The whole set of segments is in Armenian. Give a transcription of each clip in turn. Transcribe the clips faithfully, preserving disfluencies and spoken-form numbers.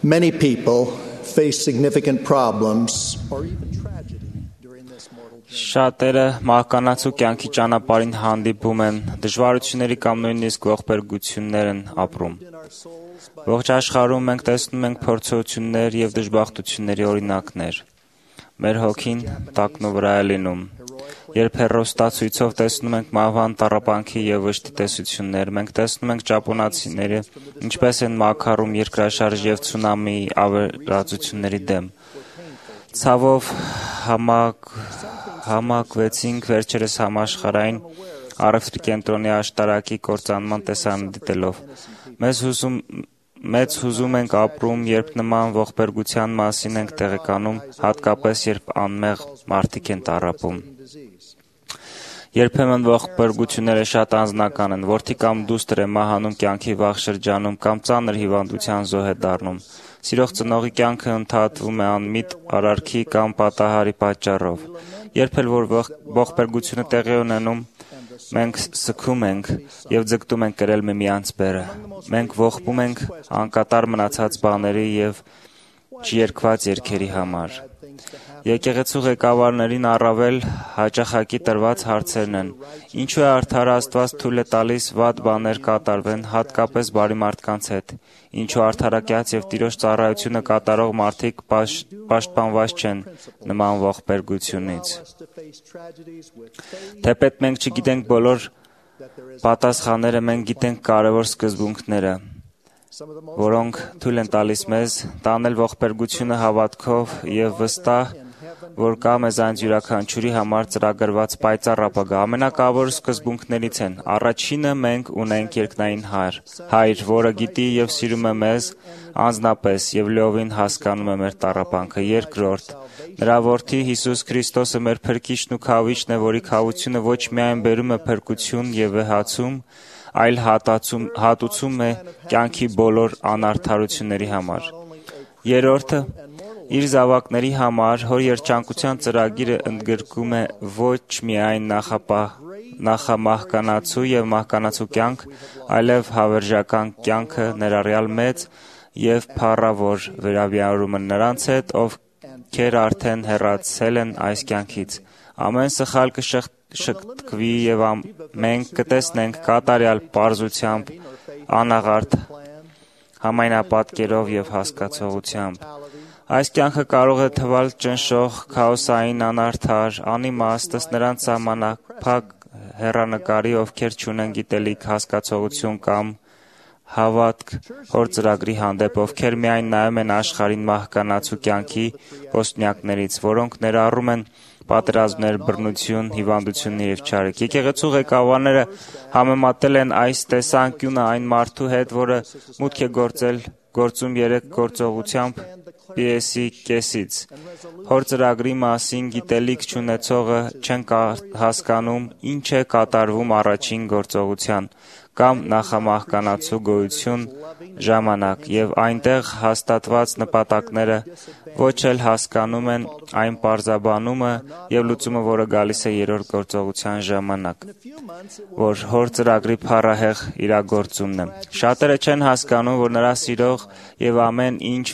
Many people face significant problems or even tragedy during this mortal journey. Շատերը մահկանացու կյանքի ճանապարհին հանդիպում են դժվարությունների կամ նույնիսկ ողբերգություններ են ապրում։ Ողջ աշխարհում մենք տեսնում ենք փորձություններ եւ դժբախտությունների օրինակներ։ Մեր հոգին տակնու վրա է լինում։ Երբ հեռուստացույցով տեսնում ենք մահվան տառապանքի եւ վշտի տեսություններ, մենք տեսնում ենք ճապոնացիները ինչպես են մաքարում երկրաշարժ եւ ցունամիի ավերածությունների դեմ։ Ցավով համակ համակվեցինք վերջերս համաշխարհային առևտրի կենտրոնի աշտարակի կործանման տեսանյութ դիտելով։ Մեզ հուզում Մեծ հուզում ենք ապրում, երբ նման ողբերգության մասին ենք տեղեկանում, հատկապես երբ անմեղ մարդիկ են տառապում։ Երբեմն ողբերգությունները շատ անձնական են, որդի կամ դուստր է մահանում կյանքի վաղ շրջանում կամ ծանր հիվանդության զոհ է դառնում։ Սիրող ծնողի կյանքը ընդհատվում է անմիտ արարքի կամ պատահարի պատճառով։ Երբ էլ որ ողբերգությունը տեղի ունենում, մենք սգում ենք եւ ձգտում ենք կրել միմյանց բերը։ Մենք ողբում ենք անկատար մնացած բաների եւ չերկված երգերի համար։ Եկեղեցու ղեկավարներին առավել հաճախակի տրված հարցերն են. ինչու է արդարը Աստված թույլ է տալիս վատ բաներ կատարվեն, հատկապես բարի մարդկանց հետ։ Ինչու արդարակյաց եւ Տիրոջ ծառայությունը կատարող մարդիկ պաշտպանված չեն նման ողբերգությունից։ Թեպետ մենք չգիտենք բոլոր պատասխանները, մենք գիտենք կարևոր սկզբունքները, որոնք թույլ են տալիս մեզ տանել ողբերգությունը հավատքով եւ վստահ, որ կա մեզանից յուրաքանչյուրի համար ծրագրված պայծառ ապագա։ Ամենակարևոր սկզբունքներից են. առաջինը մենք ունենք երկնային հայր, հայր, որը գիտի եւ սիրում է մեզ անձնապես եւ լիովին հասկանում է մեր տառապանքը։ Երկրորդ, նրա որդի Հիսուս Քրիստոսը մեր փրկիչն ու քավիչն է, որի քավությունը ոչ միայն բերում է փրկություն եւ վեհացում, այլ հատացում, հատուցում է կյանքի բոլոր անարդարությունների համար։ Երրորդը, իր զավակների համար հոր երջանկության ծրագիրը ընդգրկում է ոչ միայն նախապահ, նախամահկանացու եւ մահկանացու կյանք, այլև հավերժական կյանքը ներառյալ մեծ եւ փառավոր վերաբերումը նրանց հետ, ովքեր արդեն հեռացել են այս կյանքից։ Ամեն սխալ կշտկվի եւ մենք կտեսնենք կատարյալ պարզությամբ, անաղարտ համայնապատկերով եւ հասկացողությամբ։ Այս կյանքը կարող է թվալ ճնշող, քաոսային, անարդար, անիմաստ, ըստ նրանց սահմանափակ հեռանկարի, ովքեր չունեն գիտելիք, հասկացողություն կամ հավատք հոր ծրագրի հանդեպ, ովքեր միայն նայում են աշխարհին մահկանացու կյանքի ոսպնյակներից, որոնք ներառում են պատերազմներ, բռնություն, հիվանդություններ եւ չարիք։ Եկեղեցու ղեկավարները համեմատել են այս տեսանկյունը այն մարդու հետ, որը մուտք է գործել գործում երեք գործողությամբ պիեսի կեսից։ Հոր ծրագրի մասին գիտելիք չունեցողը չեն հասկանում ինչ է կատարվում առաջին գործողության կամ նախամահկանացու գոյություն ժամանակ եւ այնտեղ հաստատված նպատակները ոչ էլ հասկանում են այն պարզաբանումը եւ լուծումը, որը գալիս է երրորդ գործողության ժամանակ, որ հոր ծրագրի փառահեղ իրագործումն է։ Շատերը չեն հասկանում, որ նրա սիրող եւ ամեն ինչ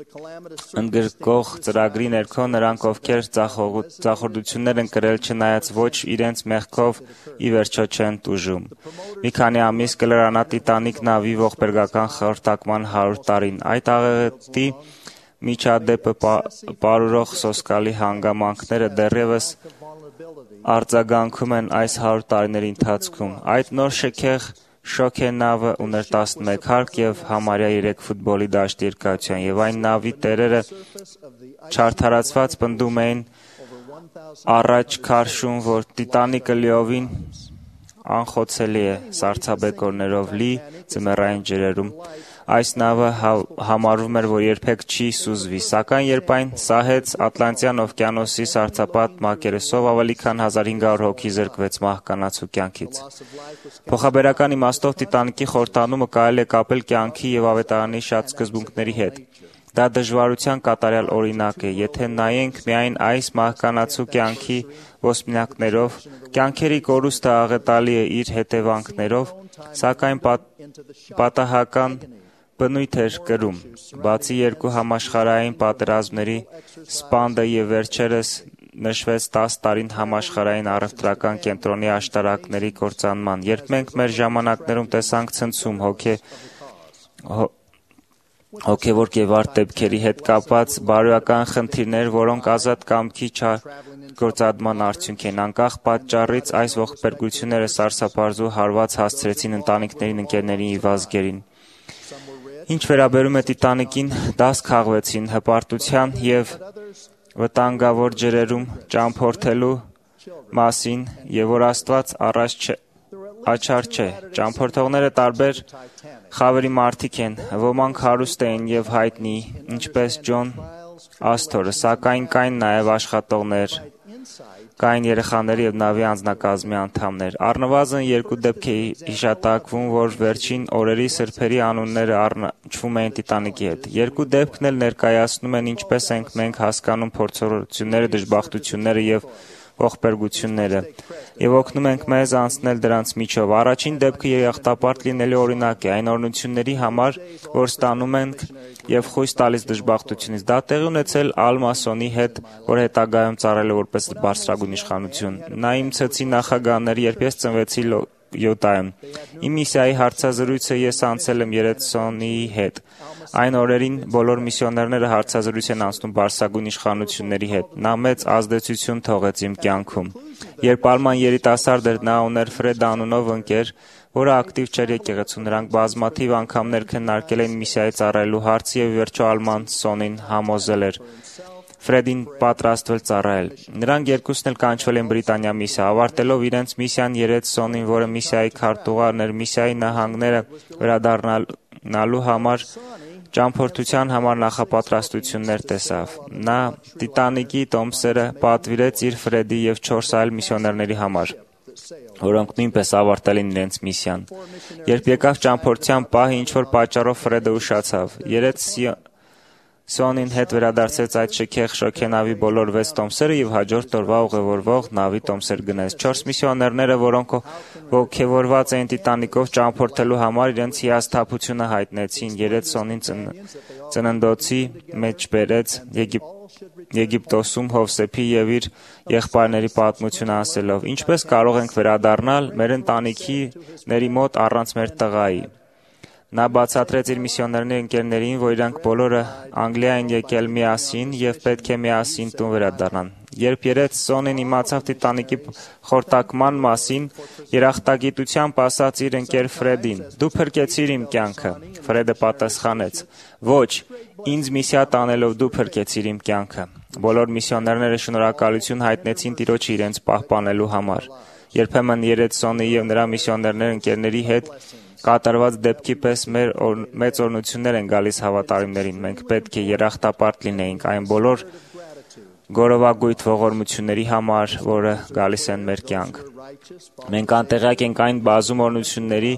ընդգրկող ծրագրի ներքո նրանք, ովքեր ծախորդություններ են կրել չնայած ոչ իրենց մեղքով, ի վերջո չեն տուժում։ Մի քանի ամիս կլրանա Տիտանիկ նավի ողբերգական խորտակման հարյուր տարին։ Այդ աղետի միջադեպը պարուրող սոսկալի հանգամանքները դեռևս արձագանքում են այս հարյուր տարիների ընթացքում։ Այդ նոր շքեղ շոկ է նավը ուներ տասնմեկ հարկ եւ համարյա երեք ֆուտբոլի դաշտի երկարության, եւ այն նավի տերերը չարդարացված պնդում էին առաջ քարշում, որ Տիտանիկը լիովին անխոցելի է սառցաբեկորներով լի ձմեռային ջրերում։ Այս նավը համարվում էր, որ երբեք չի սուզվի, սակայն երբ այն սահեց Ատլանտյան օվկիանոսի սառցապատ մակերեսով, ավելի քան հազար հինգ հարյուր հոգի զրկվեց մահկանացու կյանքից։ Փոխաբերական իմաստով Տիտանիկի խորտանումը կարելի է կապել կյանքի եւ ավետարանի շատ սկզբունքների հետ։ Դա դժվարության կատարյալ օրինակ է, եթե նայենք միայն այս մահկանացու կյանքի ոսպնյակներով, կյանքերի կորուստը աղետալի է իր հետևանքներով, սակայն պատահական բնույթ էր կրում։ Բացի երկու համաշխարհային պատերազմների, Սպանդը եւ վերջերս նշվեց տաս տարին համաշխարհային առևտրական կենտրոնի աշտարակների կործանման, երբ մենք մեր ժամանակներում տեսանք ցնցում, հոգե հոգևոր կերպար դեպքերի հետ կապված բարոյական խնդիրներ, որոնք ազատ կամքի չգործադրման արդյունք են, անկախ պատճառից այս ողբերգությունները սարսափազդու հարված հասցրեցին ընտանիքներին, ընկերներին եւ ազգերին։ Ինչ վերաբերում է Տիտանիկին, դաս քաղվեցին հպարտության եւ վտանգավոր ջրերում ճամփորդելու մասին, եւ որ Աստված առաջ չէ, աչար չէ։ Ճամփորդողները տարբեր խավերի մարդիկ են, ոմանք հարուստ են եւ հայտնի, ինչպես Ջոն Ասթորը, սակայն կային նաեւ աշխատողներ, կային երեխաների եւ նավի անձնակազմի անդամներ։ Առնվազն երկու դեպք է հիշատակվում, որ վերջին օրերի սրբերի անունները առնչվում էին Տիտանիկի հետ։ Երկու դեպքն էլ ներկայացնում են ինչպես ենք մենք հասկանում փորձառությունները, դժբախտությունները եւ ողբերգությունները եւ օգնում ենք մեզ անցնել դրանց միջով։ Առաջին դեպքը երախտապարտ լինելու օրինակ է այն օրհնությունների համար, որ ստանում ենք եւ խույս տալիս դժբախտությունից։ Դա տեղի ունեցել Ալ-Մասոնի հետ, որ հետագայում ծառայել է որպես բարձրագույն իշխանություն։ Նա իմ ցեցի նախագահներ, երբ ես ծնվեցի Յուտայում։ Իմ միսիայի հարցազրույցը ես անցել եմ Երեցոնիի հետ։ Այն օրերին բոլոր միսիոներները հարցազրույց են անցնում բարձրագույն իշխանությունների հետ։ Նա մեծ ազդեցություն թողեց իմ կյանքում։ Երբ Ալման երիտասարդ էր, նա ուներ Ֆրեդ անունով ընկեր, որը ակտիվ չէր եկեղեցու։ Նրանք բազմաթիվ անգամներ քննարկել էին միսիայի ծառայելու հարցը եւ վերջո Ալման Սոնին համոզել էր Ֆրեդին պատրաստվել ծառայել։ Նրանք երկուսն էլ կանչվել են Բրիտանիա միսիա, ավարտելով իրենց միսիան Երեցոնին, որը միսիայի քարտուղարն էր, միսիայի նահանգները վերադառնալու համար ճամփորդության համար նախապատրաստություններ տեսավ։ Նա Տիտանիկի տոմսերը պատվիրեց իր Ֆրեդի եւ չորս այլ միսիոներների համար, որոնք նույնպես ավարտել են իրենց միսիան։ Երբ եկավ ճամփորդության պահը, ինչ-որ պատճառով Ֆրեդը ուշացավ։ Երեցոնին հետ վերադարձեց այդ շքեղ շոգենավի բոլոր վեց տոմսերը եւ հաջորդ օրվա ուղևորվող նավի տոմսեր գնեց։ Չորս միսիոներները, որոնք ոգևորված էին Տիտանիկով ճամփորդելու համար, իրենց հիասթափությունը հայտնեցին։ Երեցոնին ծննդոցի մեջ բերեց Եգիպտոսում Հովսեփի եւ իր եղբայրների պատմությունը ասելով. «Ինչպես կարող ենք վերադառնալ մեր ընտանիքիների մոտ առանց մեր տղայի»։ Նա բացատրեց իր միսիոներների ընկերներին, որ իրանք բոլորը Անգլիա են եկել միասին եւ պետք է միասին տուն վերադառնան։ Երբ Երեցոնին իմացավ Տիտանիկի խորտակման մասին, երախտագիտությամբ ասաց իր ընկեր Ֆրեդին. «Դու փրկեցիր իմ կյանքը»։ Ֆրեդը պատասխանեց. «Ոչ, ինձ միսիա տանելով դու փրկեցիր իմ կյանքը»։ Բոլոր միսիոներները շնորհակալություն հայտնեցին Տիրոջը իրենց պահպանելու համար։ Երբեմն Երեցոնի եւ նրա միսիոներների ընկերների հետ կատարված դեպքի պես մեր օր, մեծ օրհնություններ են գալիս հավատարիմներին։ Մենք պետք է երախտապարտ լինեինք այն բոլոր գորովագույթ ողորմությունների համար, որը գալիս են մեր կյանք։ Մենք անտեղյակ ենք այն բազում օրհնությունների,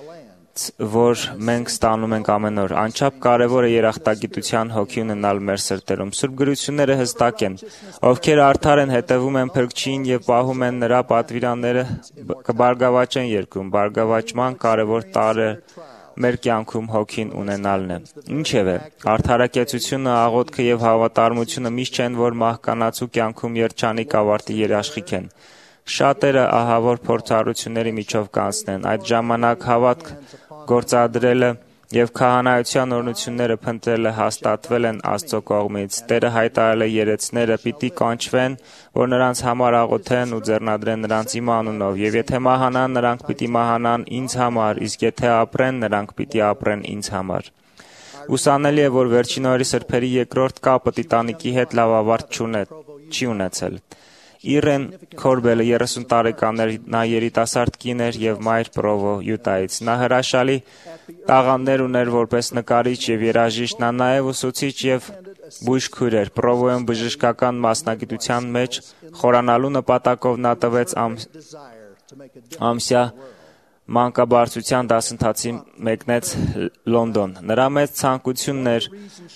որ մենք ստանում ենք ամեն օր։ Անչափ կարևոր է երախտագիտության հոգի ունենալ մեր սրտերում։ Սուրբ գրությունները հստակ են. ովքեր արդար են, հետևում են Փրկչին եւ պահում են նրա պատվիրանները, կբարգավաճեն երկրում։ Բարգավաճման կարևոր տարրը մեր կյանքում հոգին ունենալն է։ Ինչևէ, արդարակեցությունը, աղոթքը եւ հավատարմությունը միշտ չեն, որ մահկանացու կյանքում երջանիկ ավարտի երաշխիք են։ Շատերը ահավոր փորձառությունների միջով կանցնեն։ Այդ ժամանակ հավատք գործադրելը եւ քահանայության օրհնությունները փնտրելը հաստատվել են Աստծո կողմից։ Տերը հայտարարել է երեցները պիտի կանչվեն, որ նրանց համար աղոթեն ու ձեռնադրեն նրանց իմ անունով, եւ եթե մահանան, նրանք պիտի մահանան ինձ համար, իսկ եթե ապրեն, նրանք պիտի ապրեն ինձ համար։ Ուսանելի է, որ վերջին օրերի սրբերի երկրորդ կապը Տիտանիկի հետ լավ ավարտ չի ունեցել։ Իրեն Քորբելը երեսուն տարեկան էր, նա երիտասարդ կին էր եւ մայր Պրովո Յուտայից։ Նա հրաշալի տաղանդներ ուներ որպես նկարիչ եւ երաժիշտ, նա նաեւ ուսուցիչ եւ բույժքույր էր։ Պրովոյում բժշկական մասնագիտության մեջ խորանալու նպատակով նա տվեց ամսյա մանկաբարձության դասընթացի մեկնեց Լոնդոն։ Նրա մեծ ցանկությունն էր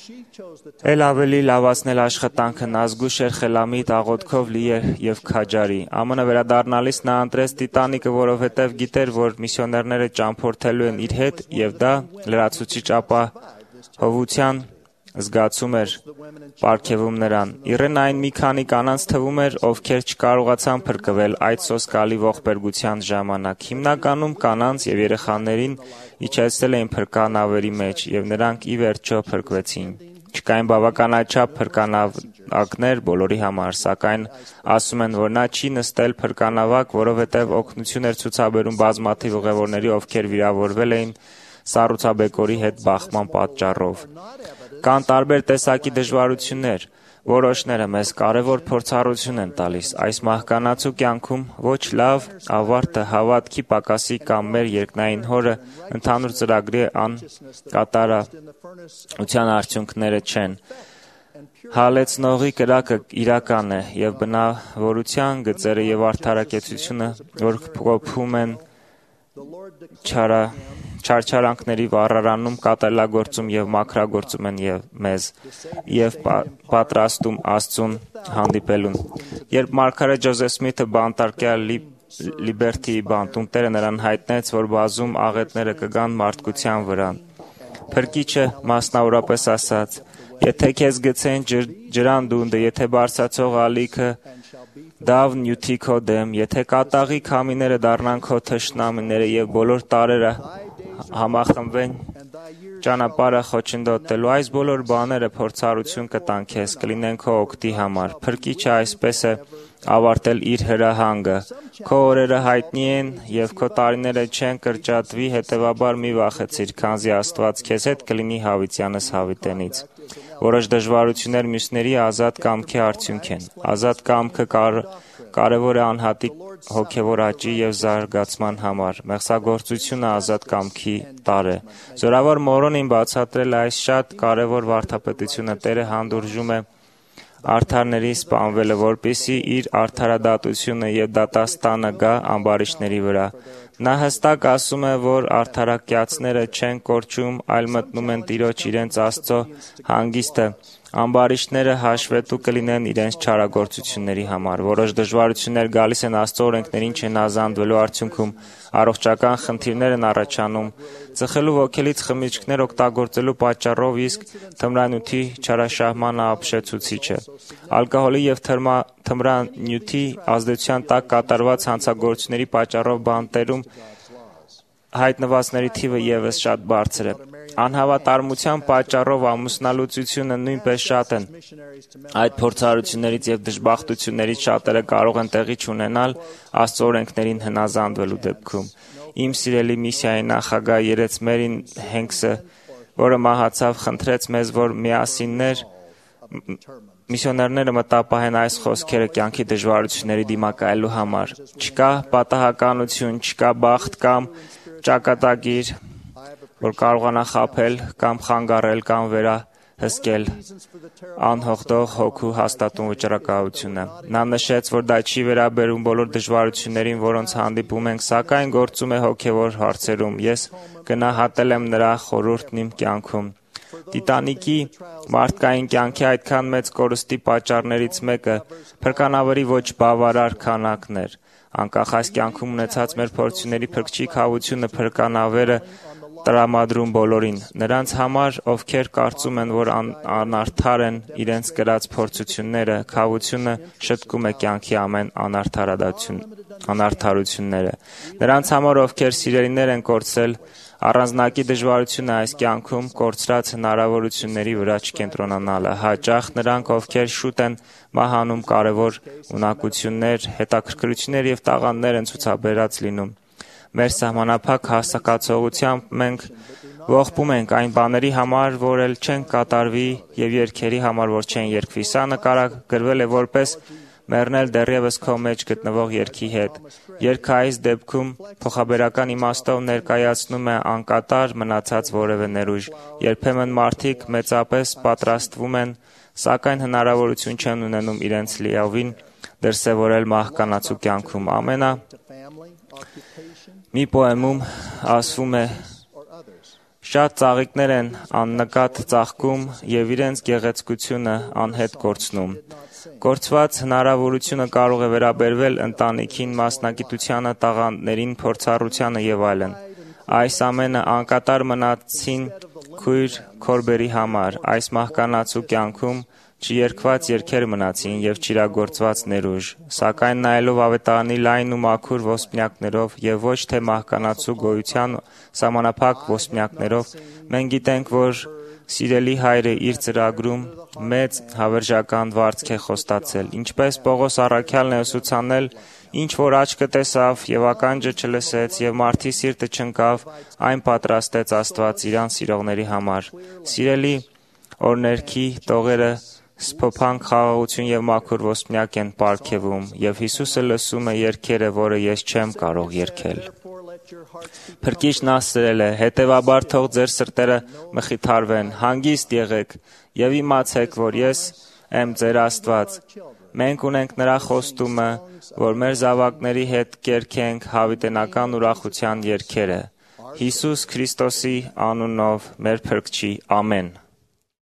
էլ ավելի լավացնել աշխատանքը, նազգույշ էր, խելամիտ, աղոթքով լի էր եւ քաջարի։ ԱՄՆ վերադառնալիս նա ընտրեց Տիտանիկը, որովհետեւ գիտեր, որ միսիոներները ճամփորդելու են իր հետ, եւ դա լրացուցիչ ապահովության զգացում էր պարգևում նրան։ Իրենային մի քանի կանանց թվում էր, ովքեր չկարողացան փրկվել այդ սոսկալի ողբերգության ժամանակ։ Հիմնականում կանանց եւ երեխաներին իջեցել էին փրկանավերի մեջ, եւ նրանք ի վերջո փրկվեցին։ Չկային բավականաչափ փրկանավակներ բոլորի համար, սակայն ասում են, որ նա չի նստել փրկանավակ, որովհետեւ օգնություն էր ցուցաբերում բազմաթիվ ուղևորների, ովքեր վիրավորվել էին սառուցաբեկորի հետ բախման պատճառով։ Կան տարբեր տեսակի դժվարություններ, որոշները մեզ կարևոր փորձառություն են տալիս։ Այս մահկանացու կյանքում ոչ լավ ավարտը հավատքի պակասի կամ մեր երկնային հորը ընդհանուր ծրագրի անկատարության արդյունքները չեն։ Հալեցնողի կրակը իրական է, եւ բնավորության գծերը եւ արդարակեցությունը, որ փոխում են չարա չարչարանքների վառարանում, կատարելագործում եւ մաքրագործում են եւ մեզ եւ պատրաստում Աստծուն հանդիպելուն։ Երբ մարգարե Ջոզեֆ Սմիթը բանտարկյալ Լիբերթիի բանտունտերը նրան հայտնեց, որ բազում աղետները կգան մարդկության վրա, Փրկիչը մասնավորապես ասաց. «Եթե քեզ գցեն ջրանդունդը, եթե բարձրացող ալիքը դավ նյութի քո դեմ, եթե կատաղի քամիները դառնան քո թշնամիները եւ բոլոր տարրերը համախմբվեն ճանապարհը խոչընդոտելու, այս բոլոր բաները փորձառություն կտան քեզ, կլինեն քո օգտի համար»։ Փրկիչը այսպես է ավարտել իր հրահանգը. «Քո օրերը հայտնի են եւ քո տարիները չեն կրճատվի, հետեւաբար մի վախեցիր, քանզի Աստված քեզ հետ կլինի հավիտյանս հավիտենից»։ Որոշ դժվարություններ մյուսների ազատ կամքի արդյունք են։ Ազատ կամքը կար, կարևոր է անհատի հոգևոր աճի եւ զարգացման համար։ Մեղսագործությունը ազատ կամքի տարր է։ Զորավոր Մորոնին բացատրել այս շատ կարևոր վարդապետությունը Տերը հանդուրժում է արդարների սպանվելը, որպեսզի իր արդարադատությունը եւ դատաստանը գա ամբարիշտների վրա։ Նա հստակ ասում է, որ արդարակյացները չեն կորչում, այլ մտնում են Տիրոջ իրենց Աստծո հանգիստը։ Ամբարիշտները հաշվետու կլինեն իրենց չարագործությունների համար։ Որոշ դժվարություններ գալիս են Աստծո օրենքներին չհնազանդվելու արդյունքում, առողջական խնդիրներ են առաջանում, ծխելու ոգելից խմիչքներ օգտագործելու պատճառով, իսկ թմրանյութի չարաշահմանը ապշեցուցիչ է։ Ալկոհոլի եւ թմրանյութի ազդեցության տակ կատարված հանցագործությունների պատճառով բանտերում հայտնվածների թիվը եւս շատ բարձր է։ Անհավատարմության պատճառով ամուսնալուծությունը նույնպես շատ են։ Այդ փորձառություններից եւ դժբախտություններից շատերը կարող են տեղի չունենալ Աստծո օրենքներին հնազանդվելու դեպքում։ Իմ սիրելի միսիայի նախագահ Երեց Մերին Հենքսը, որը մահացավ, խնդրեց մեզ, որ միասիններ միսիոներները մտապահեն այս խոսքերը կյանքի դժվարությունների դիմակայելու համար։ Չկա պատահականություն, չկա բախտ կամ ճակատագիր, որ կարողանա խաբել կամ խանգարել կամ վերահսկել անհողդող հոգու հաստատուն վճռակահությունը։ Նա նշեց, որ դա չի վերաբերում բոլոր դժվարություններին, որոնց հանդիպում ենք, սակայն գործում է հոգևոր հարցերում։ Ես գնահատել եմ նրա խորհուրդն իմ կյանքում։ Տիտանիկի մարդկային կյանքի այդքան մեծ կորստի պատճառներից մեկը փրկանավերի ոչ բավարար քանակն էր։ Անկախ այս կյանքում ունեցած մեր փորձությունների Փրկչի քավությունը փրկանավերը տրամադրում բոլորին, նրանց համար, ովքեր կարծում են, որ անարդար են իրենց կրած փորձությունները, քավությունը շտկում է կյանքի ամեն անարդարությունները։ Նրանց համար, ովքեր սիրելիներ են կորցրել, առանձնակի դժվարությունը այս կյանքում կորցրած հնարավորությունների վրա չկենտրոնանալը, հաճախ նրանք, ովքեր շուտ են մահանում, կարևոր ունակություններ, հետաքրքրություններ եւ տաղանդներ են ցուցաբերած լինում։ Մեր սահմանափակ հասկացողությամբ մենք ողբում ենք այն բաների համար, որ էլ չեն կատարվի, եւ երգերի համար, որ չեն երգվի։ Սա նկարագրվել է որպես մեռնել դեռևս քո մեջ գտնվող երգի հետ։ Երգը այս դեպքում փոխաբերական իմաստով ներկայացնում է անկատար մնացած որևէ ներուժ։ Երբեմն մարդիկ մեծապես պատրաստվում են, սակայն հնարավորություն չեն ունենում իրենց լիովին դրսևորել մահկանացու կյանքում։ Ամենա Մի պոեմում ասվում է. շատ ծաղիկներ են աննկատ ծաղկում և իրենց գեղեցկությունը անհետ կորցնում։ Կորցված հնարավորությունը կարող է վերաբերվել ընտանիքին, մասնագիտությանը, տաղանդներին, փորձառությանը և այլն։ Այս ամենը անկատար մնացին քույր Քորբերի համար, այս մահկանացու կյանքում չերկված երգեր մնացին և չիրագործված ներուժ, սակայն նայելով ավետարանի լայն ու մաքուր ոսպնյակներով և ոչ թե մահկանացու գոյության սահմանափակ ոսպնյակներով, մենք գիտենք, որ սիրելի Հայրը իր ծրագրում մեծ հավերժական վարձք է խոստացել, ինչպես Պողոս առաքյալն է ուսուցանել, ինչ որ աչքը տեսավ և ականջը չլսեց և մարդի սիրտը չընկավ, այն պատրաստեց Աստված իրան սիրողների համար։ Սիրելի օրհներգի տողերը սփոփանք, խաղաղություն և մաքուր ոսպնյակ են պարգևում, և Հիսուսը լսում է երգերը, որը ես չեմ կարող երգել։ Փրկիչն ասել է. հետևաբար թող ձեր սրտերը մխիթարվեն, հանգիստ եղեք և իմացեք, որ ես եմ ձեր Աստված։ Մենք ունենք նրա խոստումը, որ մեր զավակների հետ կերգենք հավիտենական ուրախության երգերը։ Հիսուս Քրիստոսի անունով մեր Փրկչի, ամեն։